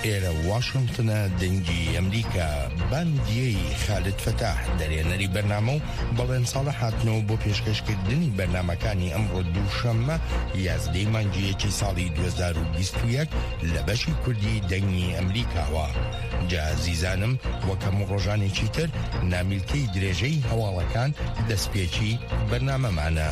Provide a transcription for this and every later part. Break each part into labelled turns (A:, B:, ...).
A: ئێرە واشنگتنە دەنگی ئەمریکا باندیەی خالد فتاح دەرێنەری بەرنامە و بەڵێن ساڵە هاتنەوە بۆ پێشکەشکردنی بەرنامەکانی ئەمڕۆ دووشەممە 11 مانگیەکی ساڵی 2021 لە بەشی کوردی دەنگی ئەمریکاوە. جازیزانم وەکەم ڕۆژانێکی تر نامیلکەی درێژەی هەواڵەکان دەستپێکی بەرنامەمانە.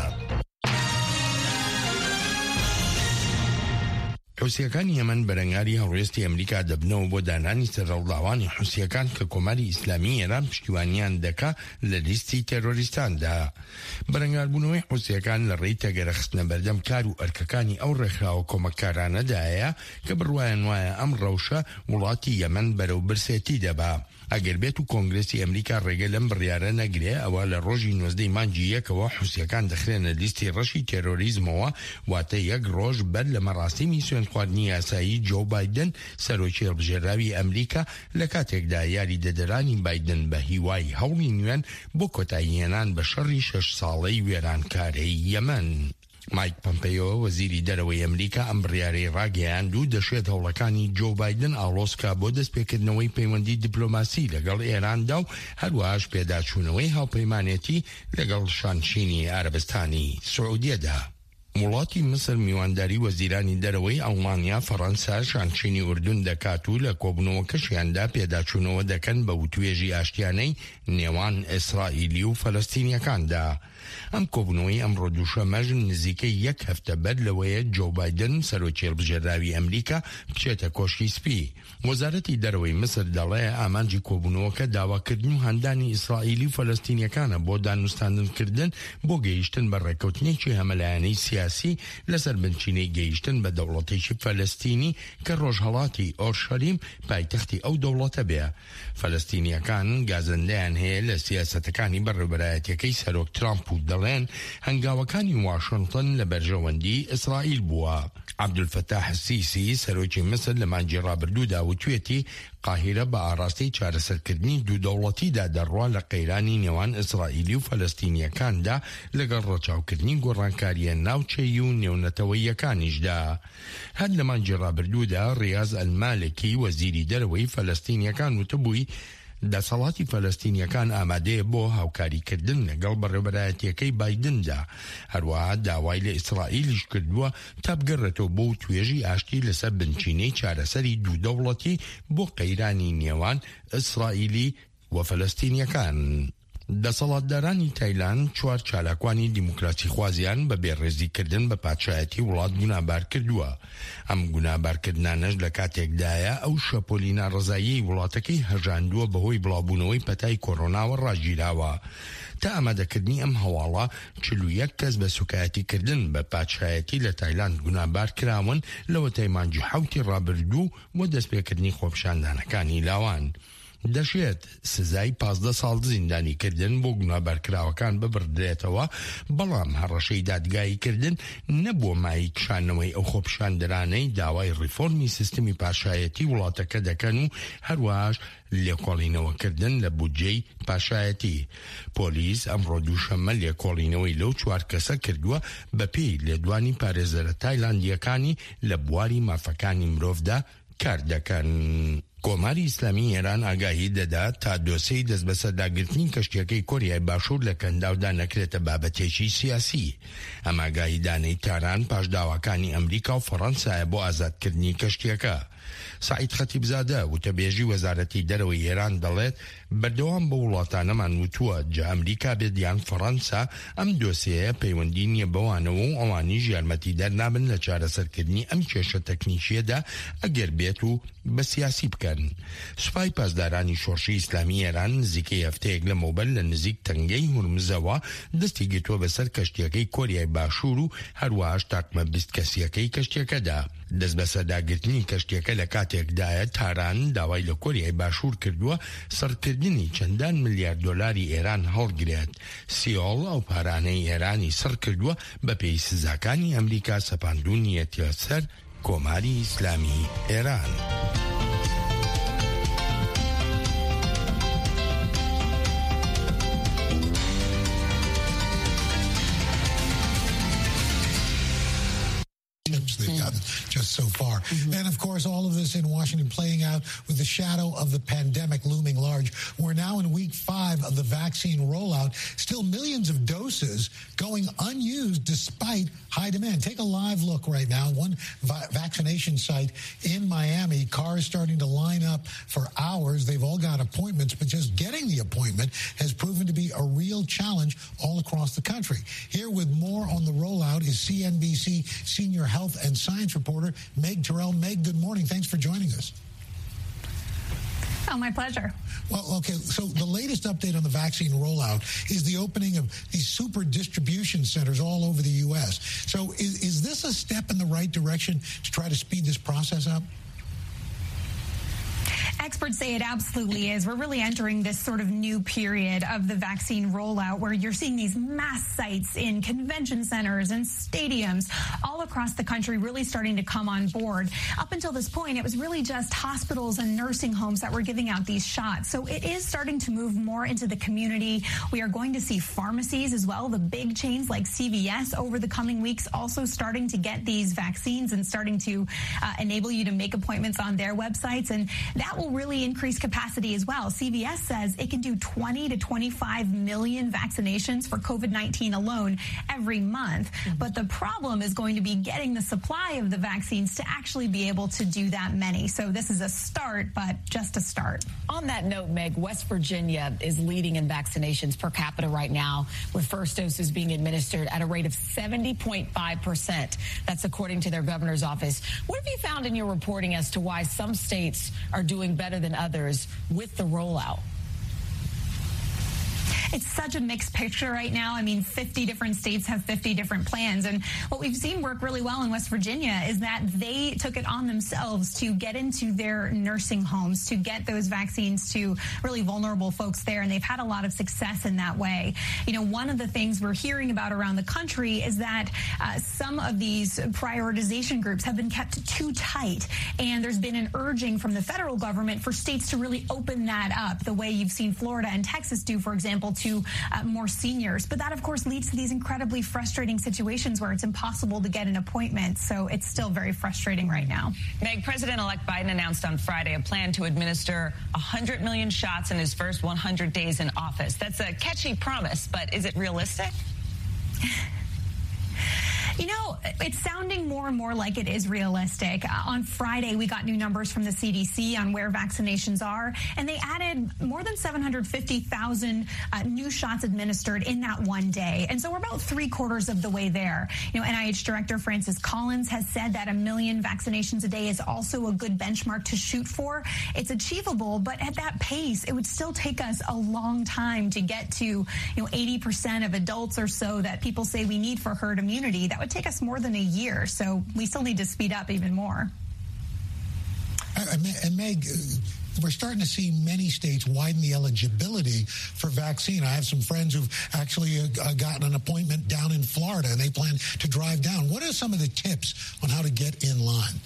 A: حوسیەکانی یەمەن بەرەنگاری هەڵوێستی ئەمریکا دەبنەوە بۆ دانانی سەرڕەڵداوانی حوسیەکان کە کۆماری ئیسلامی ئێران پشتیوانیان دەکا لە لیستی تێرۆریستاندا. بەرەنگاربوونەوەی حوسیەکان لە ڕێی تەگەرەخستنە بەردەم کار و ئەرکەکانی ئەو ڕێکخراوە کۆمەککارانەدایە کە بڕوایان وایە ئەم ڕەوشە وڵاتی یەمەن بەرەو برسێتی دەبا. ئەگەر بێت و کۆنگرسی ئەمریکا ڕێگە لەم بڕیارە نەگرێ ئەوە لە ڕۆژی 19 مانگی یەکەوە حوسیەکان دەخرێنە لیستی ڕەشی تێرۆریزمەوە، واتە یەک ڕۆژ بەر لە مەڕاستیمی سوێندخواردنی یاسایی جۆ بایدن سەرۆکی هەڵبژێراوی ئەمریکا لە کاتێکدا یاری دەدەرانی بایدن بە هیوای هەوڵی نوێن بۆ کۆتاییهێنان بە شەڕی 6 ساڵەی وێرانکارەی یەمەن. مایک پۆمپیۆ وەزیری دەرەوەی ئەمریکا ئەم بڕیارەی ڕاگەیاند و دەشێت هەوڵەکانی جۆ بایدن ئاڵۆسکا بۆ دەستپێکردنەوەی پەیوەندی دیپلۆماسی لەگەڵ ئێراندا و هەروەهاش پێداچوونەوەی هاوپەیمانێتی لەگەڵ شانشینی عەرەبستانی سعودیەدا. وڵاتی مسر میوانداری وەزیرانی دەرەوەی ئەڵمانیا، فەڕەنسا، شانشینی ئوردون دەکات و لە کۆبنەوەکەشیاندا پێداچوونەوە دەکەن بە وتوێژی ئاشتیانەی نێوان ئیسرائیلی و فەلەستینیەکاندا. ئەم کۆبنەوەی ئەمڕۆ دووشەمەژ نزیکەی 1 هەفتە بەر لەوەیە جۆ بایدن سەرۆکی هەڵبژێراوی ئەمریکا بچێتە کۆشکی سپی. وەزارەتی دەرەوەی مسر دەڵێ ئامانجی کۆبوونەوەکە داواکردن و هەندانی ئیسرائیلی و فەلەستینیەکانە بۆ دانوستاندنکردن بۆ گەیشتن بە ڕێکەوتنێکی هەمەلایەنەی سیاسی لەسەر بنچینەی گەیشتن بە دەوڵەتێکی فەلەستینی کە ڕۆژهەڵاتی ئۆرشەلیم پایتەختی ئەو دەوڵەتە بێ. فەلەستینیەکان گازەندەیان هەیە لە سیاسەتەکانی بەڕێوەبەرایەتیەکەی سەرۆک ترامپ و دەڵێن هەنگاوەکانی واشنگتن لە بەرژەوەندی ئیسرائیل بووە. عەبدولفتاح السیسی سەرۆکی مسر لە مانگی ڕابردوودا وتوێتی قاهیرە بە ئاڕاستی چارەسەرکردنی دوو دەوڵەتیدا دەڕوا لە قەیرانی نێوان ئیسرائیلی و فەلەستینیەکاندا لەگەڵ ڕەچاوکردنی گۆڕانکاریە ناوچەیی و نێونەتەوەییەکانیشدا. هەر لە مانگی ڕابردوودا ڕیاض ئەلمالکی وەزیری دەرەوەی فەلەستینیەکان وتبووی دەسەڵاتی فەلەستینیەکان ئامادەیە بۆ هاوکاریکردن لەگەڵ بەڕێوەبەرایەتیەکەی بایدندا. هەروەها داوای لە ئیسرائیلیش کردووە تا بگەڕێتەوە بۆ توێژی ئاشتی لەسەر بنچینەی چارەسەری دوو دەوڵەتی بۆ قەیرانی نێوان ئیسرائیلی و فەلەستینیەکان. دەسەڵاتدارانی تایلاند 4 چالاکوانی دیموکراسی خوازیان بە بێڕێزیکردن بە پادشایەتی وڵات گونابار کردووە. ئەم گونابارکردنانەش لە کاتێکدایە ئەو شەپۆلینا ڕزایی وڵاتەکەی هەژاندووە بەهۆی بڵاوبوونەوەی پەتای کۆڕۆناوە ڕاگیراوە. تا ئامادەکردنی ئەم هەواڵە 41 کەس بە سوکایەتیکردن بە پادشایەتی لە تایلاند گونابار کراون لەوە تایمانجی 7 ڕابردوو و دەستپێکردنی خۆپیشاندانەکانی لاوان. دەشێت سزای 15 ساڵ زیندانی کردن بۆ گونابارکراوەکان ببردرێتەوە، بەڵام هەڕەشەی دادگایی کردن نەبووە مای کشانەوەی ئەو خۆپیشاندەرانەی داوای ڕیفۆرمی سیستمی پاشایەتی وڵاتەکە دەکەن و هەروەهاش لێکۆڵینەوەکردن لە بودجەی پاشایەتی. پۆلیس ئەمڕۆ دووشەممە لێکۆڵینەوەی لەو 4 کەسە کردووە بەپێی لێدوانی پارێزەرە تایلاندیەکانی لە بواری مافەکانی مرۆڤدا کار دەکەن. کۆماری ئیسلامی ئێران ئاگاهی دەدات تا دۆسەی دەست بە سەرداگرتنی کەشتیەکەی کۆریای باشوور لە کەنداودا نەکرێتە بابەتێکی سیاسی. ئەم ئاگاهیدانەی تاران پاش داواکانی ئەمریکا و فەڕەنسایە بۆ ئازادکردنی کەشتیەکە. سعید خەتیبزادە وتەبێژی وەزارەتی دەرەوەی ئێران دەڵێت بەردەوام بە وڵاتانەمان وتووە جا ئەمریکا بێت یان فەڕەنسا ئەم دۆسیەیە پەیوەندی نییە بەوانەوە و ئەوانیش یارمەتی دەرنابن لە چارەسەرکردنی ئەم کێشە تەکنیکیەدا ئەگەر بێت و بە سیاسی بکەن. سوپای پاسدارانی شۆڕشی ئیسلامی ئێران نزیکەی هەفتەیەک لەمەوبەر لە نزیک تەنگەی هورمزەوە دەستی گرتووە بەسەر کەشتیەکەی کۆریای باشوور و هەروەهاش تاقمە 20 کەسیەکەی کەشتیەکەدا. دەست بە سەرداگرتنی کەشتیەکە لە کاتێکدایە تاران داوای لە کۆریای باشوور کردووە سەرکردنی چەندان ملیار دۆلاری ئێران هەڵگرێت. سیۆڵ ئەو پارانەی ئێرانی سەر کردووە بە پێی سزاکانی ئەمریکا سەپاندوونیەتە سەر کۆماری ئیسلامی ئێران.
B: gotten just so far. And, of course, all of this in Washington playing out with the shadow of the pandemic looming large. We're now in week 5 of the vaccine rollout. Still millions of doses going unused despite high demand. Take a live look right now. One vaccination site in Miami, cars starting to line up for hours. They've all got appointments, but just getting the appointment has proven to be a real challenge all across the country. Here with more on the rollout is CNBC senior health and science reporter Meg Terrell. Meg, good morning. Thanks for joining us.
C: Oh, my pleasure.
B: Well, okay, so the latest update on the vaccine rollout is the opening of these super distribution centers all over the U.S. So is this a step in the right direction to try to speed this process up?
C: Experts say it absolutely is. We're really entering this sort of new period of the vaccine rollout where you're seeing these mass sites in convention centers and stadiums all across the country really starting to come on board. Up until this point, it was really just hospitals and nursing homes that were giving out these shots. So it is starting to move more into the community. We are going to see pharmacies as well, the big chains like CVS over the coming weeks also starting to get these vaccines and starting to enable you to make appointments on their websites. And that will really increase capacity as well. CVS says it can do 20 to 25 million vaccinations for COVID-19 alone every month. But the problem is going to be getting the supply of the vaccines to actually be able to do that many. So this is a start, but just a start.
D: On that note, Meg, West Virginia is leading in vaccinations per capita right now, with first doses being administered at a rate of 70.5%. That's according to their governor's office. What have you found in your reporting as to why some states are doing better than others with the rollout?
C: It's such a mixed picture right now. I mean, 50 different states have 50 different plans. And what we've seen work really well in West Virginia is that they took it on themselves to get into their nursing homes, to get those vaccines to really vulnerable folks there. And they've had a lot of success in that way. You know, one of the things we're hearing about around the country is that some of these prioritization groups have been kept too tight. And there's been an urging from the federal government for states to really open that up, the way you've seen Florida and Texas do, for example, to more seniors. But that, of course, leads to these incredibly frustrating situations where it's impossible to get an appointment. So it's still very frustrating right now.
E: Meg, President-elect Biden announced on Friday a plan to administer 100 million shots in his first 100 days in office. That's a catchy promise, but is it realistic?
C: You know, it's sounding more and more like it is realistic. On Friday, we got new numbers from the CDC on where vaccinations are, and they added more than 750,000 new shots administered in that one day. And so we're about 3/4 of the way there. You know, NIH Director Francis Collins has said that 1 million vaccinations a day is also a good benchmark to shoot for. It's achievable, but at that pace, it would still take us a long time to get to, 80% of adults or so that people say we need for herd immunity. That would take us more than a year, so we still need to speed up even more.
B: And Meg, we're starting to see many states widen the eligibility for vaccine. I have some friends who've actually gotten an appointment down in Florida, and they plan to drive down. What are some of the tips on how to get in line?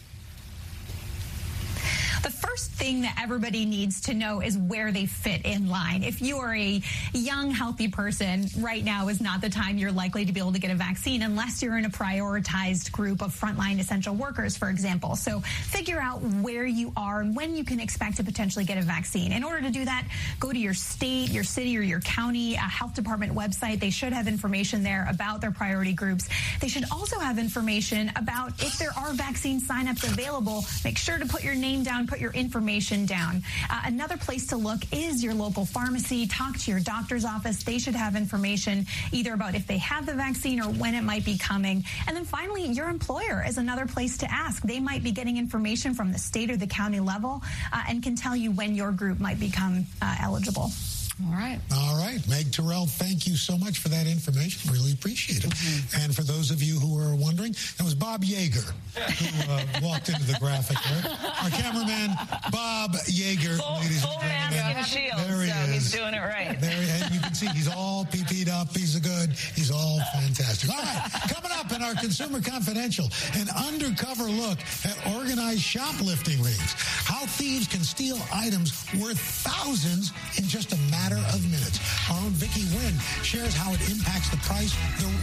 C: The first thing that everybody needs to know is where they fit in line. If you are a young, healthy person, right now is not the time you're likely to be able to get a vaccine unless you're in a prioritized group of frontline essential workers, for example. So figure out where you are and when you can expect to potentially get a vaccine. In order to do that, go to your state, your city, or your county health department website. They should have information there about their priority groups. They should also have information about if there are vaccine signups available. Make sure to put your name down, put your information down. Another place to look is your local pharmacy. Talk to your doctor's office. They should have information either about if they have the vaccine or when it might be coming. And then finally, your employer is another place to ask. They might be getting information from the state or the county level and can tell you when your group might become eligible.
D: All right.
B: All right. Meg Terrell, thank you so much for that information. Really appreciate it. And for those of you who are wondering, that was Bob Yeager who walked into the graphic there. Our cameraman, Bob Yeager, ladies and gentlemen.
E: Shield,
B: there he is.
E: He's doing it right.
B: There he is. You can see he's all PP'd up. He's good. He's all fantastic. All right. Coming up in our Consumer Confidential, an undercover look at organized shoplifting rings. How thieves can steal items worth thousands in just a matter of minutes. Our own Vicki Nguyen shares how it impacts the price